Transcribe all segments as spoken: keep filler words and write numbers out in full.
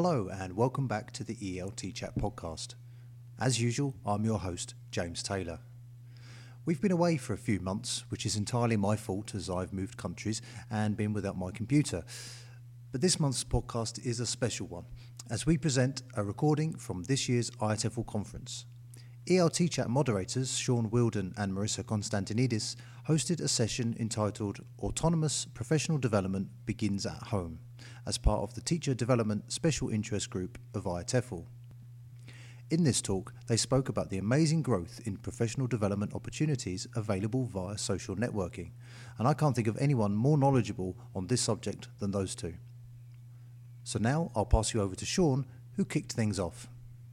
Hello and welcome back to the E L T Chat podcast. As usual, I'm your host, James Taylor. We've been away for a few months, which is entirely my fault as I've moved countries and been without my computer. But this month's podcast is a special one, as we present a recording from this year's I T E F L conference. E L T Chat moderators Sean Wilden and Marissa Konstantinidis hosted a session entitled Autonomous Professional Development Begins at Home, as part of the Teacher Development Special Interest Group of I T E F L. In this talk, they spoke about the amazing growth in professional development opportunities available via social networking, and I can't think of anyone more knowledgeable on this subject than those two. So now I'll pass you over to Sean, who kicked things off.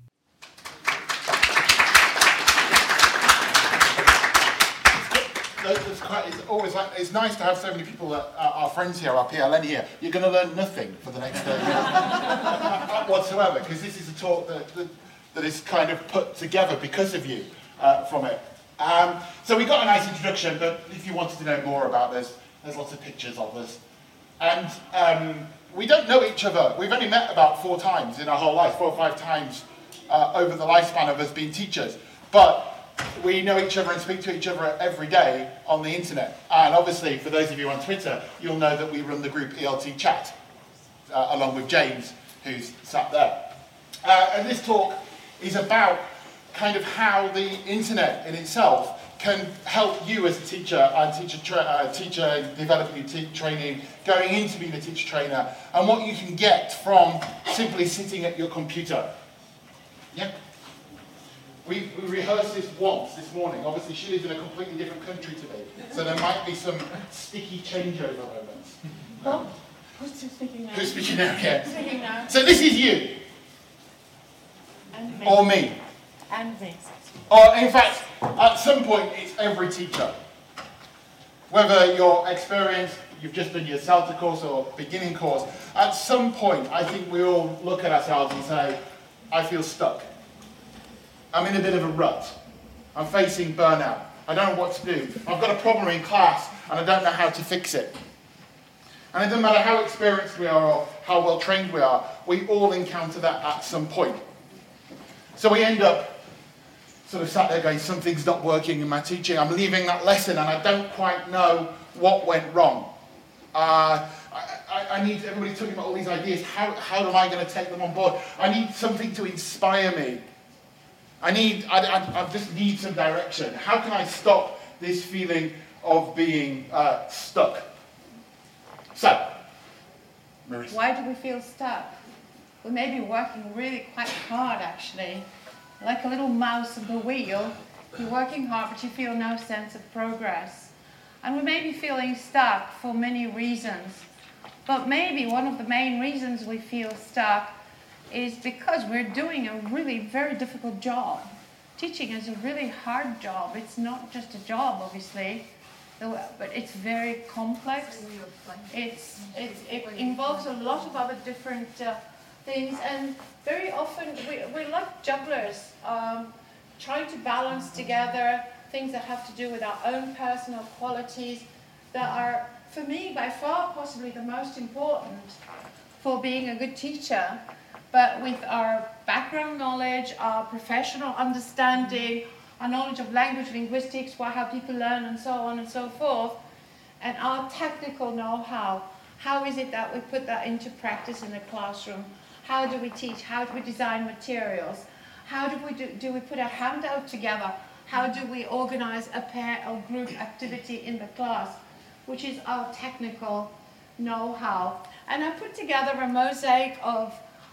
It's, quite, it's always like, it's nice to have so many people that are our friends here, our P L N here. You're going to learn nothing for the next thirty minutes whatsoever, because this is a talk that, that that is kind of put together because of you uh, from it. Um, so we got a nice introduction, but if you wanted to know more about this, there's lots of pictures of us. And um, we don't know each other. We've only met about four times in our whole life, four or five times uh, over the lifespan of us being teachers. But we know each other and speak to each other every day on the internet. And obviously, for those of you on Twitter, you'll know that we run the group E L T Chat, uh, along with James, who's sat there. Uh, and this talk is about kind of how the internet in itself can help you as a teacher and teacher, tra- uh, teacher developing your te- training, going into being a teacher trainer, and what you can get from simply sitting at your computer. Yeah? We, we rehearsed this once this morning. Obviously, she lives in a completely different country to me, so there might be some sticky changeover moments. Oh, who's speaking now? Who's speaking now? Yeah. Speaking now. So this is you. And me. Or me. And me. Or in fact, at some point, it's every teacher. Whether you're experienced, you've just done your CELTA course or beginning course, at some point, I think we all look at ourselves and say, I feel stuck. I'm in a bit of a rut. I'm facing burnout. I don't know what to do. I've got a problem in class and I don't know how to fix it. And it doesn't matter how experienced we are or how well trained we are, we all encounter that at some point. So we end up sort of sat there going, something's not working in my teaching. I'm leaving that lesson and I don't quite know what went wrong. Uh, I, I, I need everybody talking about all these ideas. How, how am I going to take them on board? I need something to inspire me. I need, I, I, I just need some direction. How can I stop this feeling of being uh, stuck? So, Marissa. Why do we feel stuck? We may be working really quite hard, actually. Like a little mouse on the wheel. You're working hard, but you feel no sense of progress. And we may be feeling stuck for many reasons. But maybe one of the main reasons we feel stuck is because we're doing a really very difficult job. Teaching is a really hard job. It's not just a job, obviously, but it's very complex. It's, it's, it involves a lot of other different uh, things, and very often we, we're like jugglers, um, trying to balance together things that have to do with our own personal qualities that are, for me, by far possibly the most important for being a good teacher. But with our background knowledge, our professional understanding, our knowledge of language, linguistics, how people learn, and so on and so forth, and our technical know-how, how is it that we put that into practice in the classroom? How do we teach? How do we design materials? How do we do, do we put a handout together? How do we organize a pair or group activity in the class, which is our technical know-how? And I put together a mosaic of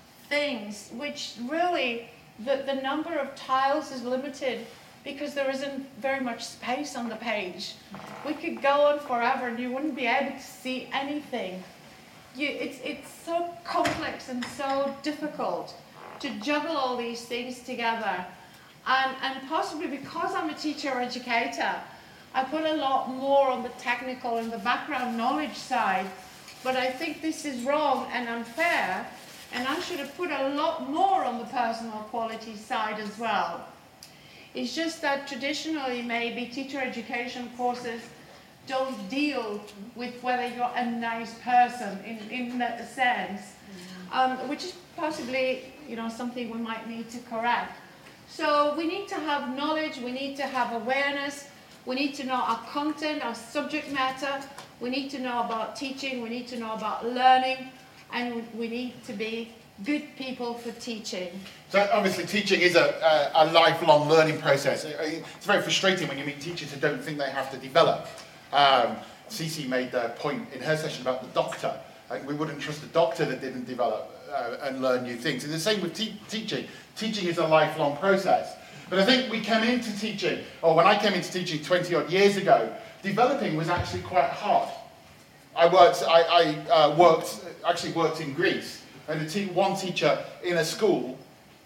things which really, the, the number of tiles is limited because there isn't very much space on the page. We could go on forever and you wouldn't be able to see anything. You, it's, it's so complex and so difficult to juggle all these things together. And, and possibly because I'm a teacher or educator, I put a lot more on the technical and the background knowledge side, but I think this is wrong and unfair. And I should have put a lot more on the personal quality side as well. It's just that traditionally maybe teacher education courses don't deal with whether you're a nice person in, in that sense. um, which is possibly, you know, something we might need to correct. So we need to have knowledge, we need to have awareness, we need to know our content, our subject matter, we need to know about teaching, we need to know about learning, and we need to be good people for teaching. So obviously teaching is a, a, a lifelong learning process. It's very frustrating when you meet teachers who don't think they have to develop. Um, Cece made the point in her session about the doctor. Like, we wouldn't trust a doctor that didn't develop uh, and learn new things. And the same with te teaching. Teaching is a lifelong process. But I think we came into teaching, or when I came into teaching twenty odd years ago, developing was actually quite hard. I worked, I, I uh, worked, actually worked in Greece. And the te one teacher in a school,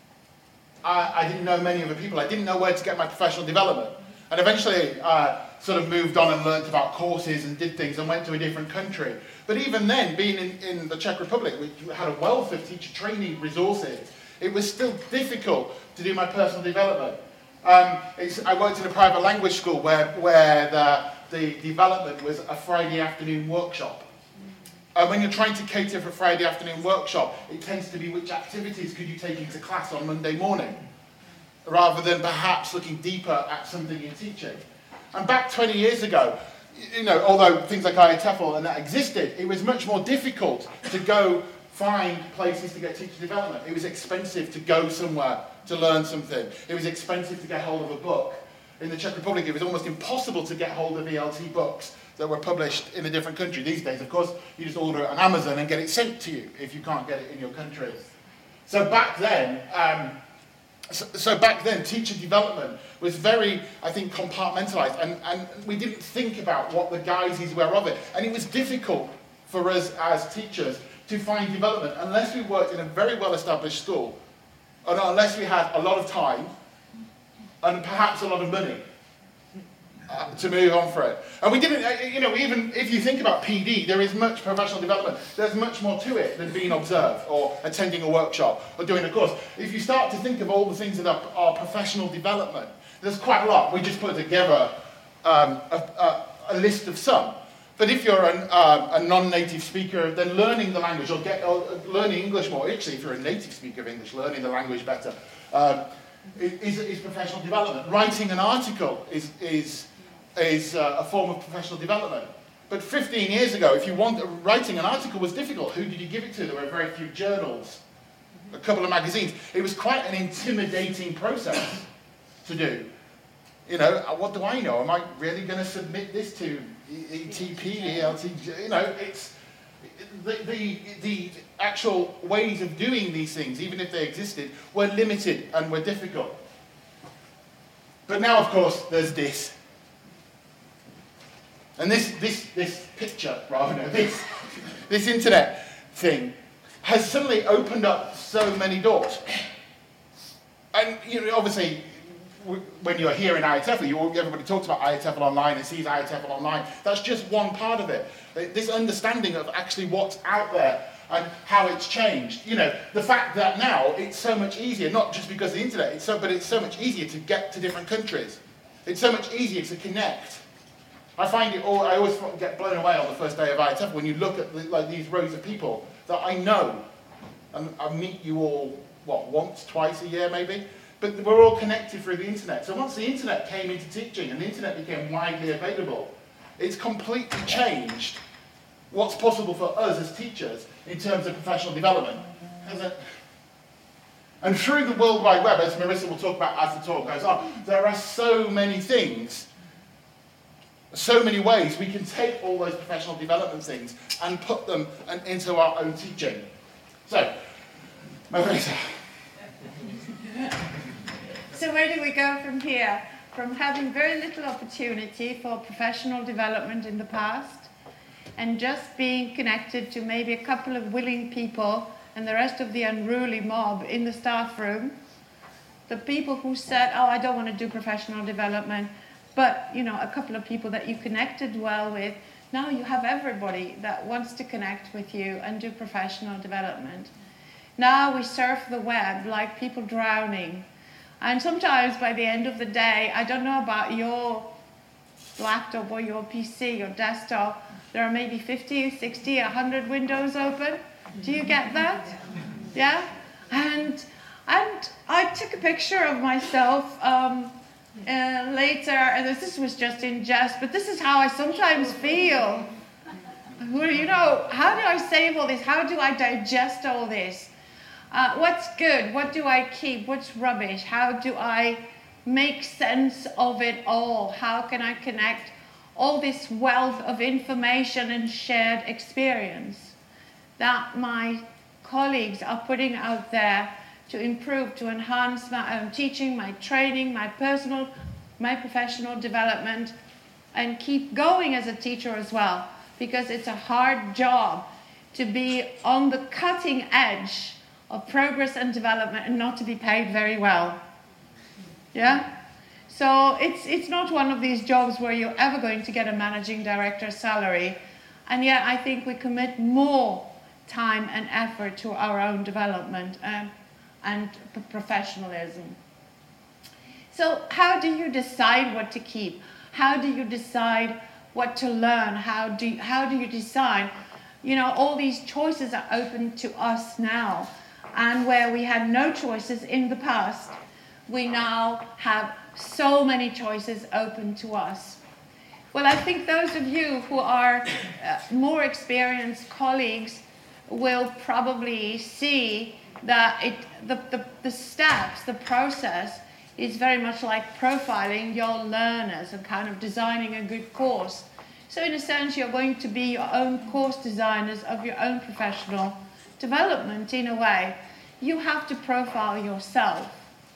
I, I didn't know many other people. I didn't know where to get my professional development. And eventually uh, sort of moved on and learnt about courses and did things and went to a different country. But even then, being in, in the Czech Republic, which had a wealth of teacher training resources, it was still difficult to do my personal development. Um, it's, I worked in a private language school where, where the, the development was a Friday afternoon workshop. Uh, when you're trying to cater for a Friday afternoon workshop, it tends to be which activities could you take into class on Monday morning, rather than perhaps looking deeper at something you're teaching. And back twenty years ago, you know, although things like I A T E F L and that existed, it was much more difficult to go find places to get teacher development. It was expensive to go somewhere to learn something. It was expensive to get hold of a book. In the Czech Republic, it was almost impossible to get hold of E L T books that were published in a different country. These days, of course, you just order it on Amazon and get it sent to you if you can't get it in your country. So back then, um, so, so back then, teacher development was very, I think, compartmentalized, and, and we didn't think about what the guises were of it. And it was difficult for us as teachers to find development unless we worked in a very well-established school, and unless we had a lot of time and perhaps a lot of money uh, to move on for it. And we didn't, uh, you know, even if you think about P D, there is much professional development. There's much more to it than being observed or attending a workshop or doing a course. If you start to think of all the things that are, are professional development, there's quite a lot. We just put together um, a, a, a list of some. But if you're an, uh, a non-native speaker, then learning the language, or, get, or learning English more, actually if you're a native speaker of English, learning the language better, um, is, is professional development. Writing an article is, is, is uh, a form of professional development. But fifteen years ago, if you want, writing an article was difficult. Who did you give it to? There were very few journals, a couple of magazines. It was quite an intimidating process to do. You know, what do I know? Am I really going to submit this to E T P, E L T? You know, it's the, the, the actual ways of doing these things, even if they existed, were limited and were difficult. But now, of course, there's this. And this, this, this picture, rather, no, this, this internet thing has suddenly opened up so many doors. And, you know, obviously, when you're here in I A T E F L, you, everybody talks about I A T E F L online and sees I A T E F L online. That's just one part of it. This understanding of actually what's out there and how it's changed. You know, the fact that now it's so much easier, not just because of the internet, it's so, but it's so much easier to get to different countries. It's so much easier to connect. I find it all, I always get blown away on the first day of I A T E F L when you look at the, like these rows of people that I know, and I meet you all, what, once, twice a year maybe? But we're all connected through the internet. So once the internet came into teaching and the internet became widely available, it's completely changed what's possible for us as teachers in terms of professional development. Hasn't it? And through the World Wide Web, as Marissa will talk about as the talk goes on, there are so many things, so many ways we can take all those professional development things and put them into our own teaching. So, Marissa. So where do we go from here? From having very little opportunity for professional development in the past and just being connected to maybe a couple of willing people and the rest of the unruly mob in the staff room, the people who said, oh, I don't want to do professional development, but, you know, a couple of people that you connected well with, now you have everybody that wants to connect with you and do professional development. Now we surf the web like people drowning. And sometimes by the end of the day, I don't know about your laptop or your P C, your desktop, there are maybe fifty, sixty, a hundred windows open. Do you get that? Yeah? And, and I took a picture of myself um, uh, later, and this was just in jest, but this is how I sometimes feel. Well, you know, how do I save all this? How do I digest all this? Uh, what's good? What do I keep? What's rubbish? How do I make sense of it all? How can I connect all this wealth of information and shared experience that my colleagues are putting out there to improve, to enhance my own teaching, my training, my personal, my professional development, and keep going as a teacher as well, because it's a hard job to be on the cutting edge of progress and development and not to be paid very well. Yeah? So it's, it's not one of these jobs where you're ever going to get a managing director salary, and yet I think we commit more time and effort to our own development um, and professionalism. So how do you decide what to keep? How do you decide what to learn? How do you, how do you decide? You know, all these choices are open to us now, and where we had no choices in the past, we now have so many choices open to us. Well, I think those of you who are uh, more experienced colleagues will probably see that it, the, the, the steps, the process, is very much like profiling your learners and kind of designing a good course. So in a sense, you're going to be your own course designers of your own professional development in a way. You have to profile yourself.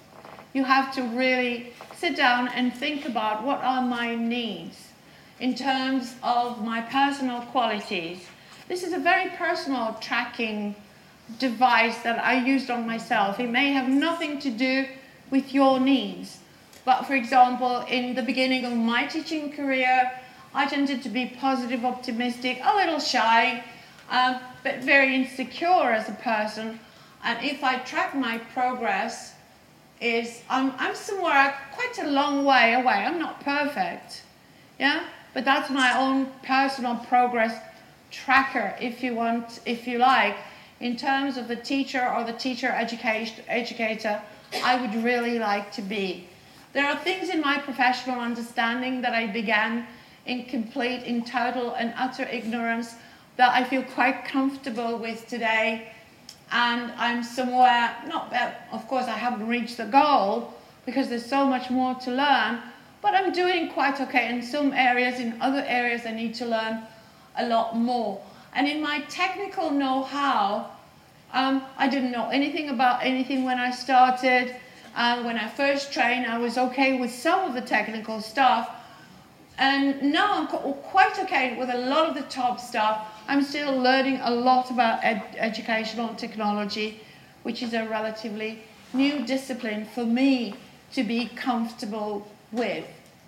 You have to really sit down and think about what are my needs in terms of my personal qualities. This is a very personal tracking device that I used on myself. It may have nothing to do with your needs. But for example, in the beginning of my teaching career, I tended to be positive, optimistic, a little shy, um, but very insecure as a person. And if I track my progress, is I'm, I'm somewhere quite a long way away. I'm not perfect, yeah? But that's my own personal progress tracker, if you want, if you like. In terms of the teacher or the teacher education, educator, I would really like to be. There are things in my professional understanding that I began in complete, in total and utter ignorance that I feel quite comfortable with today. And I'm somewhere, not that, of course I haven't reached the goal because there's so much more to learn, but I'm doing quite okay in some areas. In other areas I need to learn a lot more. And in my technical know-how, um, I didn't know anything about anything when I started. Um, when I first trained, I was okay with some of the technical stuff. And now I'm quite okay with a lot of the top stuff. I'm still learning a lot about ed educational technology, which is a relatively new discipline for me to be comfortable with.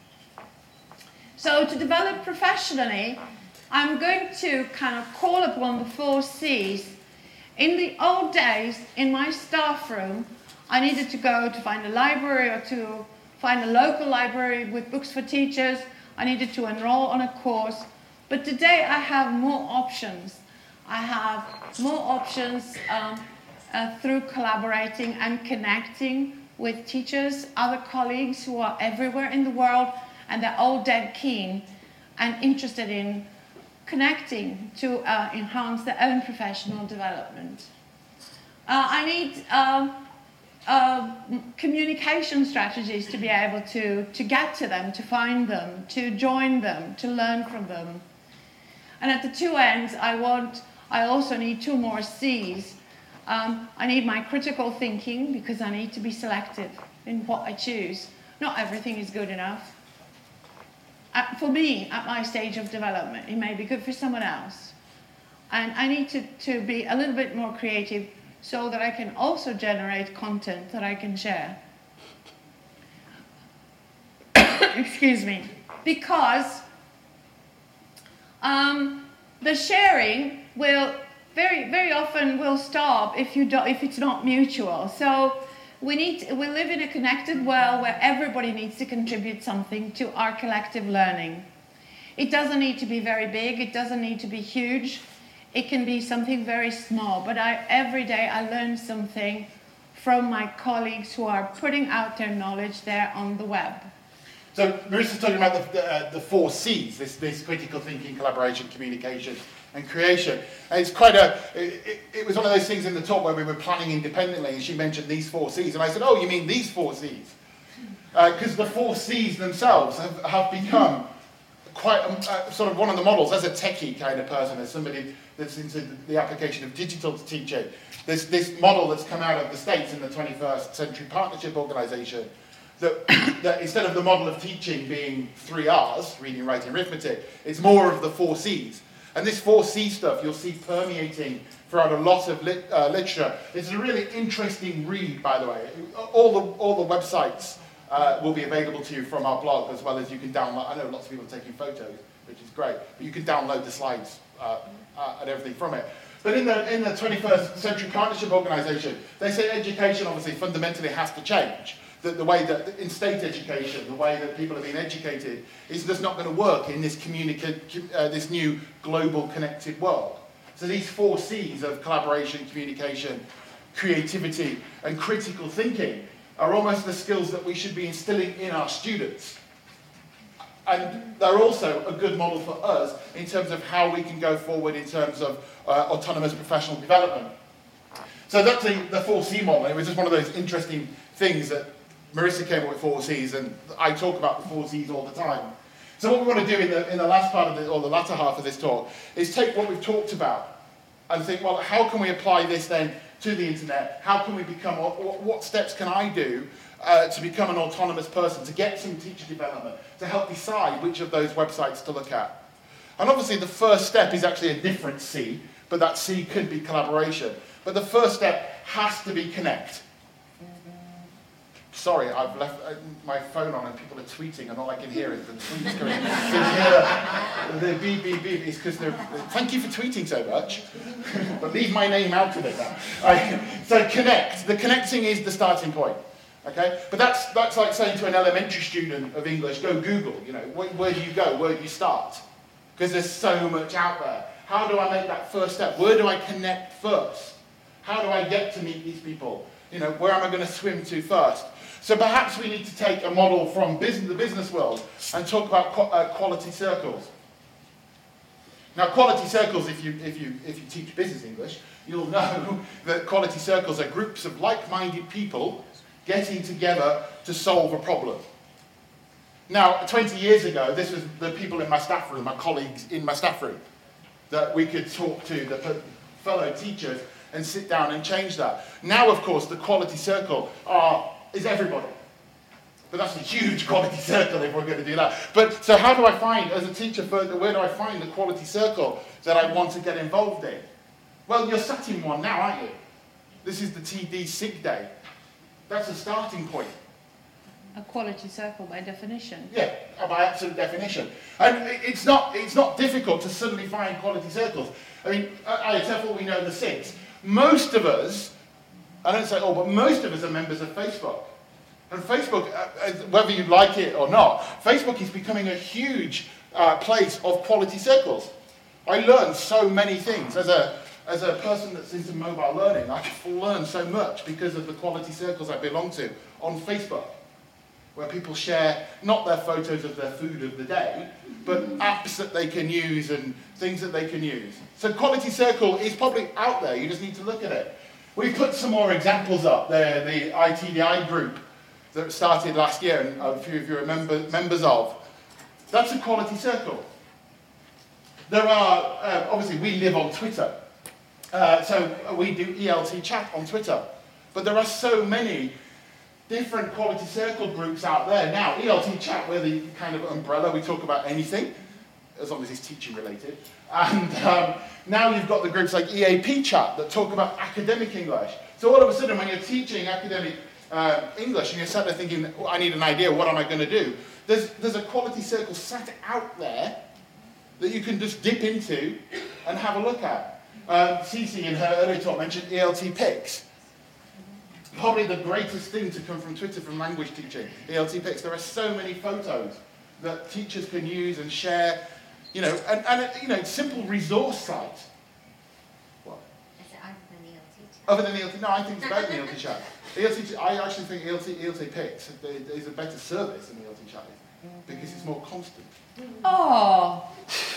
So to develop professionally, I'm going to kind of call upon the four C's. In the old days, in my staff room, I needed to go to find a library or to find a local library with books for teachers. I needed to enroll on a course. But today I have more options. I have more options um, uh, through collaborating and connecting with teachers, other colleagues who are everywhere in the world, and they're all dead keen and interested in connecting to uh, enhance their own professional development. Uh, I need um, uh, communication strategies to be able to, to get to them, to find them, to join them, to learn from them. And at the two ends, I want, I also need two more C's. Um, I need my critical thinking, because I need to be selective in what I choose. Not everything is good enough. At, for me, at my stage of development, it may be good for someone else. And I need to, to be a little bit more creative so that I can also generate content that I can share. Excuse me. Because um, the sharing will very, very often will stop if, you don't, if it's not mutual. So we, need to, we live in a connected world where everybody needs to contribute something to our collective learning. It doesn't need to be very big. It doesn't need to be huge. It can be something very small, but I, every day I learn something from my colleagues who are putting out their knowledge there on the web. So Marissa's talking about the, the, uh, the four C's, this, this critical thinking, collaboration, communication, and creation. And it's quite a, it, it was one of those things in the talk where we were planning independently and she mentioned these four C's. And I said, oh, you mean these four C's? Because uh, the four C's themselves have, have become quite a, uh, sort of one of the models. As a techie kind of person, as somebody that's into the application of digital teaching, there's this model that's come out of the States in the twenty-first Century Partnership Organization, that, that instead of the model of teaching being three R's, reading, writing, arithmetic, it's more of the four C's. And this four C stuff you'll see permeating throughout a lot of lit, uh, literature. It's a really interesting read, by the way. All the, all the websites uh, will be available to you from our blog, as well as you can download. I know lots of people are taking photos, which is great, but you can download the slides uh, uh, and everything from it. But in the, in the twenty-first Century Partnership Organization, they say education obviously fundamentally has to change. The, the way that, in state education, the way that people are being educated is just not going to work in this, uh, this new global connected world. So these four C's of collaboration, communication, creativity, and critical thinking are almost the skills that we should be instilling in our students. And they're also a good model for us in terms of how we can go forward in terms of uh, autonomous professional development. So that's the, the four C model. It was just one of those interesting things that Marissa came up with four C's, and I talk about the four C's all the time. So what we want to do in the, in the last part of the, or the latter half of this talk, is take what we've talked about and think, well, how can we apply this then to the internet? How can we become, what, what steps can I do uh, to become an autonomous person, to get some teacher development, to help decide which of those websites to look at? And obviously the first step is actually a different C, but that C could be collaboration. But the first step has to be connect. Sorry, I've left uh, my phone on and people are tweeting and all I can hear is the tweets going. So the beep, beep, beep is because they're, thank you for tweeting so much, but leave my name out of it now. Right. So connect. The connecting is the starting point. Okay? But that's, that's like saying to an elementary student of English, go Google. You know, where, where do you go? Where do you start? Because there's so much out there. How do I make that first step? Where do I connect first? How do I get to meet these people? You know, where am I going to swim to first? So perhaps we need to take a model from business, the business world and talk about qu uh, quality circles. Now, quality circles, if you, if, you, if you teach business English, you'll know that quality circles are groups of like-minded people getting together to solve a problem. Now, twenty years ago, this was the people in my staff room, my colleagues in my staff room, that we could talk to, the fellow teachers, and sit down and change that. Now, of course, the quality circle are is everybody. But that's a huge quality circle if we're going to do that. But so how do I find, as a teacher, further, where do I find the quality circle that I want to get involved in? Well, you're sat in one now, aren't you? This is the T D SIG Day. That's a starting point. A quality circle by definition. Yeah, by absolute definition. And it's not, it's not difficult to suddenly find quality circles. I mean, at I T F L we know the SIGs. Most of us, I don't say all, but most of us are members of Facebook. And Facebook, uh, whether you like it or not, Facebook is becoming a huge uh, place of quality circles. I learn so many things. As a, as a person that's into mobile learning, I learn so much because of the quality circles I belong to on Facebook, where people share not their photos of their food of the day, but apps that they can use and things that they can use. So quality circle is probably out there, you just need to look at it. We put some more examples up there, the I T D I group that started last year, and a few of you are member, members of. That's a quality circle. There are, uh, obviously we live on Twitter, uh, so we do E L T chat on Twitter, but there are so many different quality circle groups out there. Now, E L T chat, we're the kind of umbrella, we talk about anything, as long as it's teaching related. And um, now you've got the groups like E A P chat that talk about academic English. So all of a sudden when you're teaching academic uh, English and you're sat there thinking, oh, I need an idea, what am I going to do? There's, there's a quality circle sat out there that you can just dip into and have a look at. Um, Cece in her earlier talk mentioned E L T Pics. Probably the greatest thing to come from Twitter from language teaching, E L T Pics. There are so many photos that teachers can use and share, you know, and, and you know, simple resource sites. Other than E L T, no, I think it's better than E L T Chat. E L T, I actually think E L T, E L T Picks is a better service than E L T Chat because it's more constant. Oh.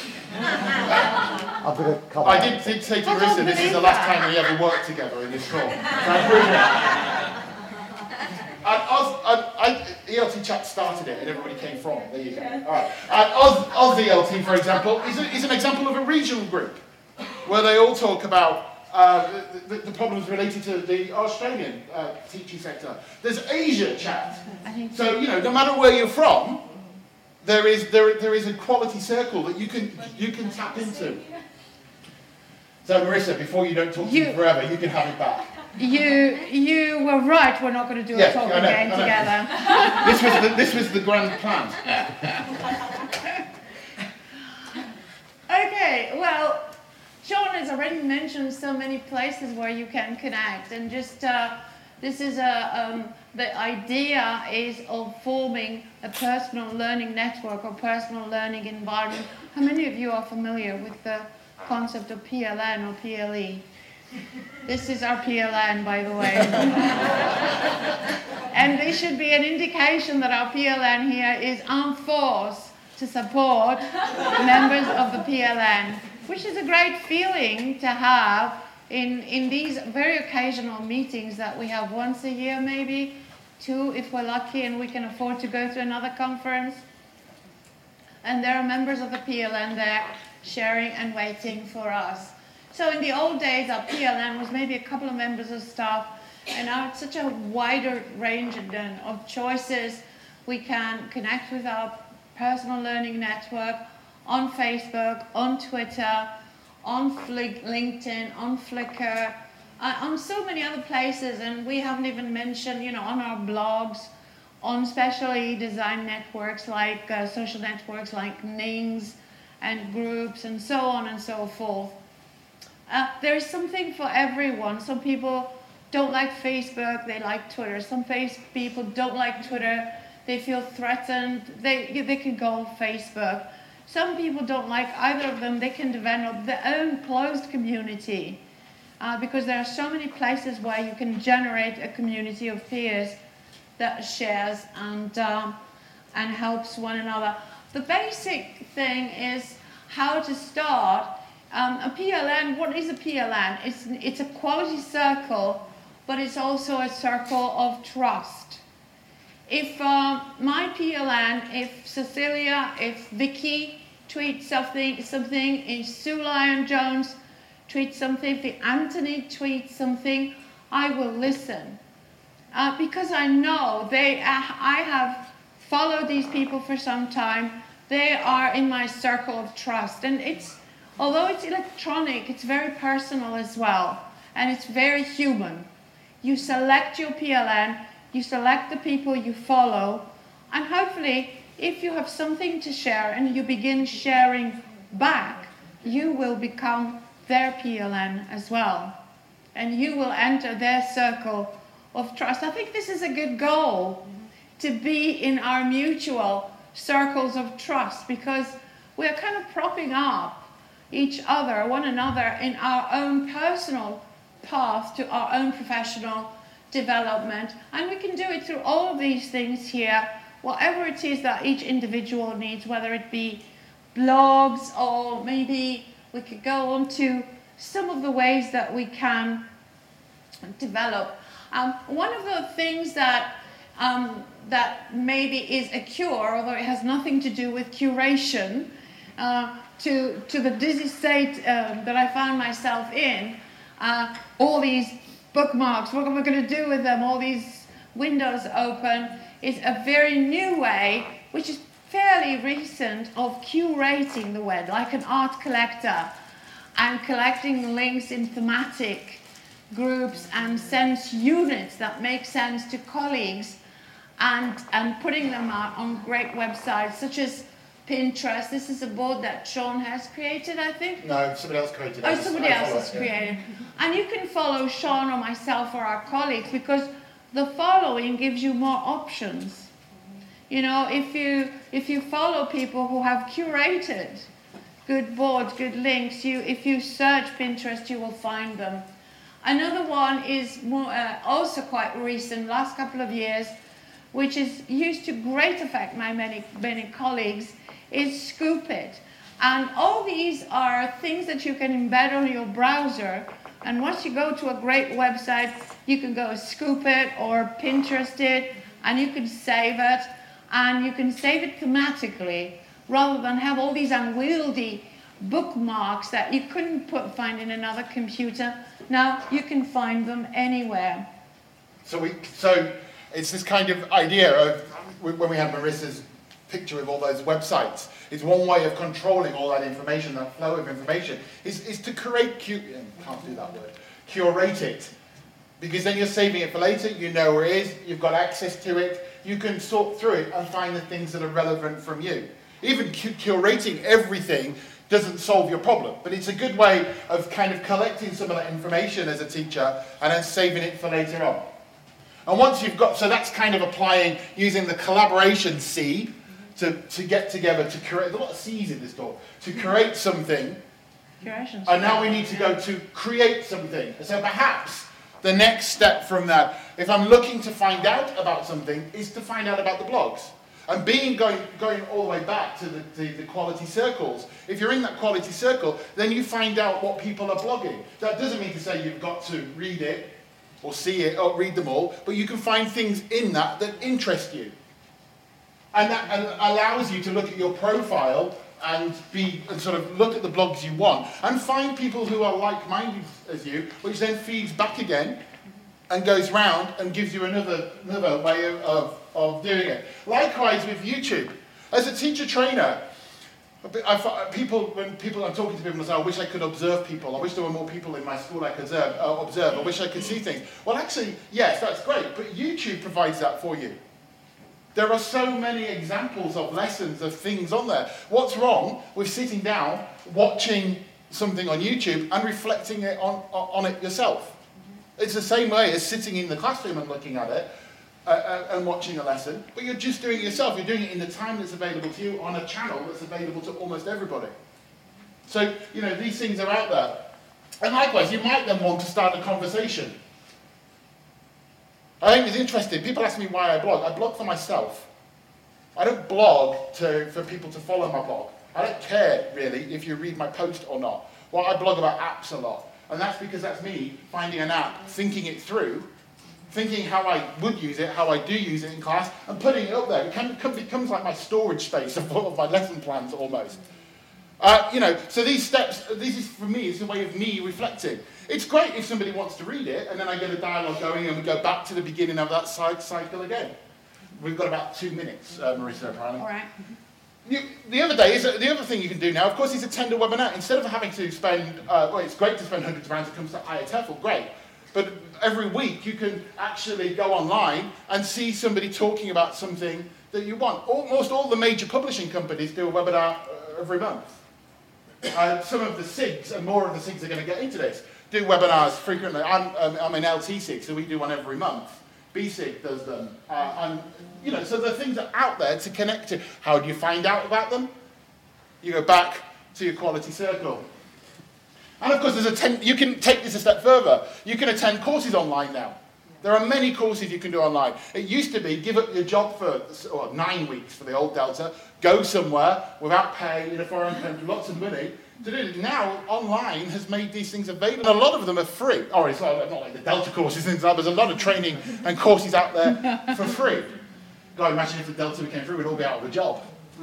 I'm going to cut I that. did, did say to I don't Marissa, this is believe the last that. time we ever worked together in this call. I proved it. And Oz, and I, E L T Chat started it and everybody came from it. There you go. All right. And Oz, Oz E L T, for example, is, a, is an example of a regional group where they all talk about uh, the, the, the problems related to the Australian uh, teaching sector. There's Asia Chat. I think So, you know, no matter where you're from, there is, there, there is a quality circle that you can, you can tap into. So, Marissa, before you don't talk to You- me forever, you can have it back. You you were right. We're not going to do Yeah, a talking I know, game I know. together. This was the, this was the grand plan. Okay. Well, Sean has already mentioned so many places where you can connect, and just uh, this is a um, the idea is of forming a personal learning network or personal learning environment. How many of you are familiar with the concept of P L N or P L E? This is our P L N, by the way. And this should be an indication that our P L N here is en force to support members of the P L N, which is a great feeling to have in, in these very occasional meetings that we have once a year, maybe two if we're lucky and we can afford to go to another conference. And there are members of the P L N there sharing and waiting for us. So in the old days, our P L N was maybe a couple of members of staff, and now it's such a wider range of choices. We can connect with our personal learning network on Facebook, on Twitter, on LinkedIn, on Flickr, uh, on so many other places, and we haven't even mentioned, you know, on our blogs, on specially designed networks like uh, social networks like Nings and groups and so on and so forth. Uh, there is something for everyone. Some people don't like Facebook, they like Twitter. Some face people don't like Twitter, they feel threatened, they, they can go on Facebook. Some people don't like either of them, they can develop their own closed community uh, because there are so many places where you can generate a community of peers that shares and, um, and helps one another. The basic thing is how to start. Um, a P L N, what is a P L N? It's, it's a quality circle, but it's also a circle of trust. If uh, my P L N, if Cecilia, if Vicky tweets something, something, if Sue Lyon-Jones tweets something, if Anthony tweets something, I will listen. Uh, because I know they, uh, I have followed these people for some time. They are in my circle of trust, and it's, although it's electronic, it's very personal as well, and it's very human. You select your P L N, you select the people you follow, and hopefully, if you have something to share and you begin sharing back, you will become their P L N as well, and you will enter their circle of trust. I think this is a good goal, to be in our mutual circles of trust, because we're kind of propping up each other, one another, in our own personal path to our own professional development. And we can do it through all of these things here, whatever it is that each individual needs, whether it be blogs, or maybe we could go on to some of the ways that we can develop. Um, one of the things that um, that maybe is a cure, although it has nothing to do with curation, uh, to, to the dizzy state uh, that I found myself in, uh, all these bookmarks, what am I going to do with them, all these windows open, is a very new way, which is fairly recent, of curating the web, like an art collector, and collecting links in thematic groups and sense units that make sense to colleagues, and, and putting them out on great websites such as Pinterest. This is a board that Sean has created, I think. No, somebody else created it. Oh, somebody I else follow has it, yeah. created. And you can follow Sean or myself or our colleagues, because the following gives you more options. You know, if you if you follow people who have curated good boards, good links, you if you search Pinterest, you will find them. Another one is more, uh, also quite recent, last couple of years, which is used to great effect by many, many colleagues, is Scoop It. And all these are things that you can embed on your browser. And once you go to a great website, you can go Scoop It or Pinterest it, and you can save it. And you can save it thematically, rather than have all these unwieldy bookmarks that you couldn't put, find in another computer. Now you can find them anywhere. So we, so it's this kind of idea of when we had Marissa's picture of all those websites. It's one way of controlling all that information, that flow of information, is, is to create, cu can't do that word, curate it. Because then you're saving it for later, you know where it is, you've got access to it, you can sort through it and find the things that are relevant from you. Even cu curating everything doesn't solve your problem, but it's a good way of kind of collecting some of that information as a teacher and then saving it for later on. And once you've got, so that's kind of applying, using the collaboration C to, to get together to create, there's a lot of C's in this talk, to create something. Curation. And now we need to go to create something. So perhaps the next step from that, if I'm looking to find out about something, is to find out about the blogs. And being going, going all the way back to the, the, the quality circles, if you're in that quality circle, then you find out what people are blogging. That doesn't mean to say you've got to read it, or see it, or read them all, but you can find things in that that interest you. And that and allows you to look at your profile and be and sort of look at the blogs you want and find people who are like-minded as you, which then feeds back again and goes round and gives you another another way of, of, of doing it. Likewise with YouTube. As a teacher trainer, I, people when people I'm talking to people and say, I wish I could observe people, I wish there were more people in my school I could observe, uh, observe, I wish I could see things. Well actually, yes, that's great, but YouTube provides that for you. There are so many examples of lessons, of things on there. What's wrong with sitting down, watching something on YouTube and reflecting it on, on it yourself? It's the same way as sitting in the classroom and looking at it uh, and watching a lesson, but you're just doing it yourself. You're doing it in the time that's available to you on a channel that's available to almost everybody. So, you know, these things are out there. And likewise, you might then want to start a conversation. I think it's interesting. People ask me why I blog. I blog for myself. I don't blog to, for people to follow my blog. I don't care, really, if you read my post or not. Well, I blog about apps a lot. And that's because that's me finding an app, thinking it through, thinking how I would use it, how I do use it in class, and putting it up there. It can, it becomes like my storage space of all of my lesson plans, almost. Uh, you know, so these steps, this is, for me, it's a way of me reflecting. It's great if somebody wants to read it, and then I get a dialogue going, and we go back to the beginning of that cycle again. We've got about two minutes, uh, Marissa, apparently. All right. You, the other day, is the other thing you can do now, of course, is attend a webinar. Instead of having to spend, uh, well, it's great to spend hundreds of pounds to come to I A T F L, great. But every week, you can actually go online and see somebody talking about something that you want. Almost all the major publishing companies do a webinar uh, every month. Uh, some of the S I Gs, and more of the S I Gs are going to get into this, do webinars frequently. I'm, um, I'm in L T S I G, so we do one every month. B S I G does them. Uh, and, you know, so the things are out there to connect to. How do you find out about them? You go back to your quality circle. And of course, there's a ten, you can take this a step further. You can attend courses online now. There are many courses you can do online. It used to be give up your job for or nine weeks for the old Delta, go somewhere without pay in a foreign country, lots of money. To do it now, online has made these things available. And a lot of them are free. Oh, it's not, not like the Delta courses and things like that. There's a lot of training and courses out there for free. God, imagine if the Delta became free, we'd all be out of a job.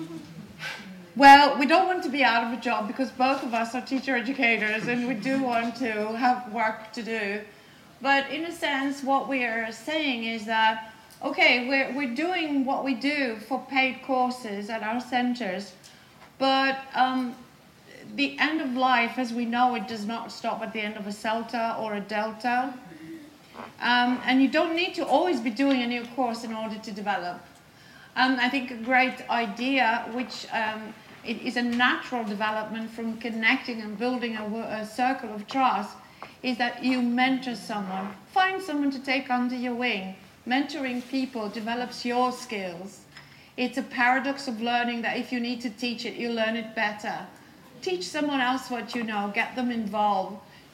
Well, we don't want to be out of a job because both of us are teacher educators and we do want to have work to do. But in a sense, what we are saying is that, okay, we're, we're doing what we do for paid courses at our centers, but um, the end of life, as we know, it does not stop at the end of a CELTA or a Delta. Um, and you don't need to always be doing a new course in order to develop. Um, I think a great idea, which um, it is a natural development from connecting and building a, a circle of trust, is that you mentor someone. Find someone to take under your wing. Mentoring people develops your skills. It's a paradox of learning that if you need to teach it, you learn it better. Teach someone else what you know, get them involved.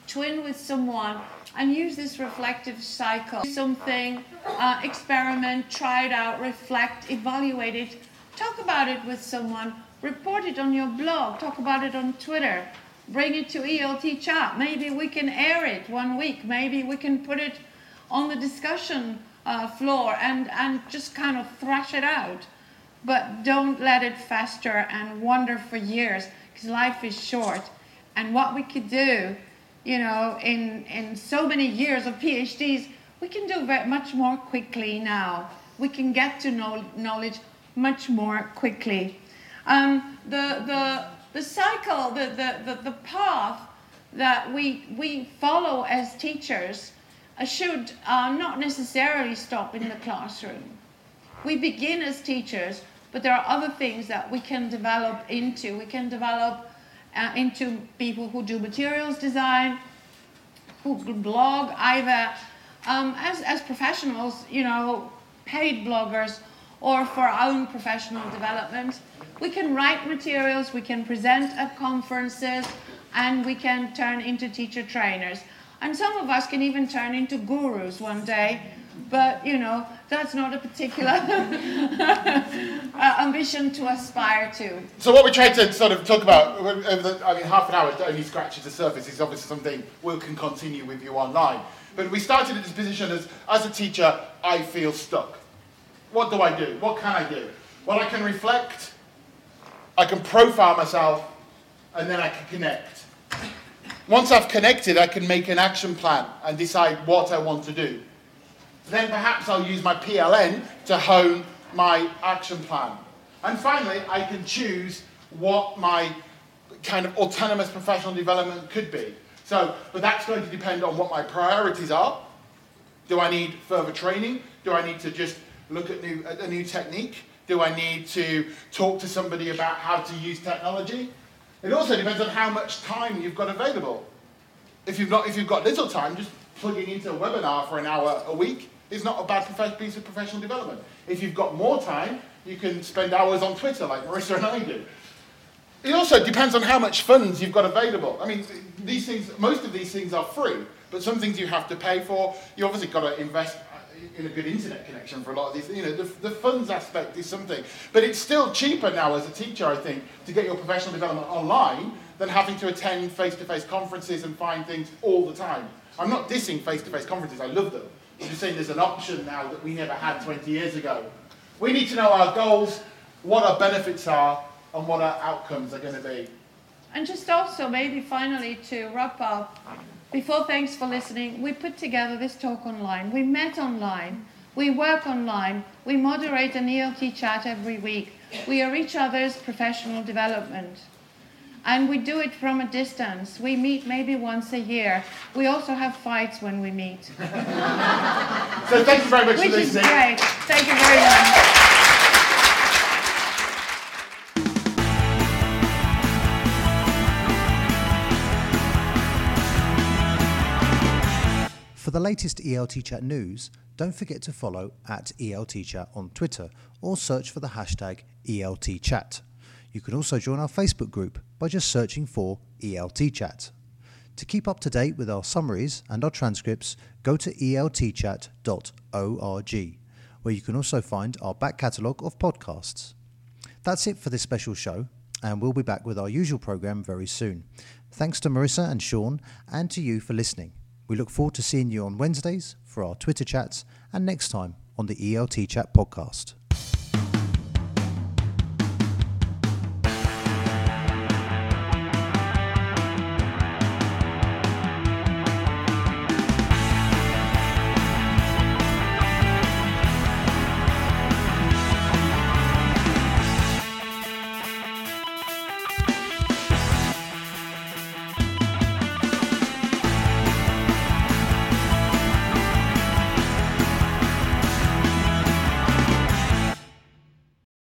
twin with someone, and use this reflective cycle. Do something, uh, experiment, try it out, reflect, evaluate it, talk about it with someone, report it on your blog, talk about it on Twitter, bring it to E L T Chat. Maybe we can air it one week, maybe we can put it on the discussion uh, floor and, and just kind of thrash it out. But don't let it fester and wander for years, because life is short. And what we could do, you know, in, in so many years of PhDs, we can do very, much more quickly now. We can get to know, knowledge much more quickly. Um, the, the, the cycle, the, the, the, the path that we, we follow as teachers uh, should uh, not necessarily stop in the classroom. We begin as teachers, but there are other things that we can develop into. We can develop uh, into people who do materials design, who blog either um, as, as professionals, you know, paid bloggers, or for our own professional development. We can write materials, we can present at conferences, and we can turn into teacher trainers. And some of us can even turn into gurus one day, but, you know, that's not a particular uh, ambition to aspire to. So what we tried to sort of talk about over the, I mean, half an hour only scratches the surface. It's obviously something we can continue with you online. But we started at this position as, as a teacher, I feel stuck. What do I do? What can I do? Well, I can reflect, I can profile myself, and then I can connect. Once I've connected, I can make an action plan and decide what I want to do. Then perhaps I'll use my P L N to hone my action plan. And finally, I can choose what my kind of autonomous professional development could be. So, but that's going to depend on what my priorities are. Do I need further training? Do I need to just look at new, at a new technique? Do I need to talk to somebody about how to use technology? It also depends on how much time you've got available. If you've, not, if you've got little time, just plugging into a webinar for an hour a week is not a bad prof- piece of professional development. If you've got more time, you can spend hours on Twitter like Marissa and I do. It also depends on how much funds you've got available. I mean, these things, most of these things are free, but some things you have to pay for. You obviously got to invest in a good internet connection for a lot of these. You know, the, the funds aspect is something, but it's still cheaper now as a teacher, I think, to get your professional development online than having to attend face-to-face conferences and find things all the time. I'm not dissing face-to-face conferences, I love them. I'm just saying there's an option now that we never had twenty years ago. We need to know our goals, what our benefits are, and what our outcomes are going to be. And just also, maybe finally to wrap up, before thanks for listening, we put together this talk online. We met online. We work online. We moderate an E L T chat every week. We are each other's professional development. And we do it from a distance. We meet maybe once a year. We also have fights when we meet. So thank you very much Which for listening. Which is great. Thank you very much. For the latest E L T Chat news, don't forget to follow at E L T Chat on Twitter or search for the hashtag E L T Chat. You can also join our Facebook group by just searching for E L T Chat. To keep up to date with our summaries and our transcripts, go to E L T chat dot org, where you can also find our back catalogue of podcasts. That's it for this special show, and we'll be back with our usual programme very soon. Thanks to Marissa and Sean, and to you for listening. We look forward to seeing you on Wednesdays for our Twitter chats and next time on the E L T Chat podcast.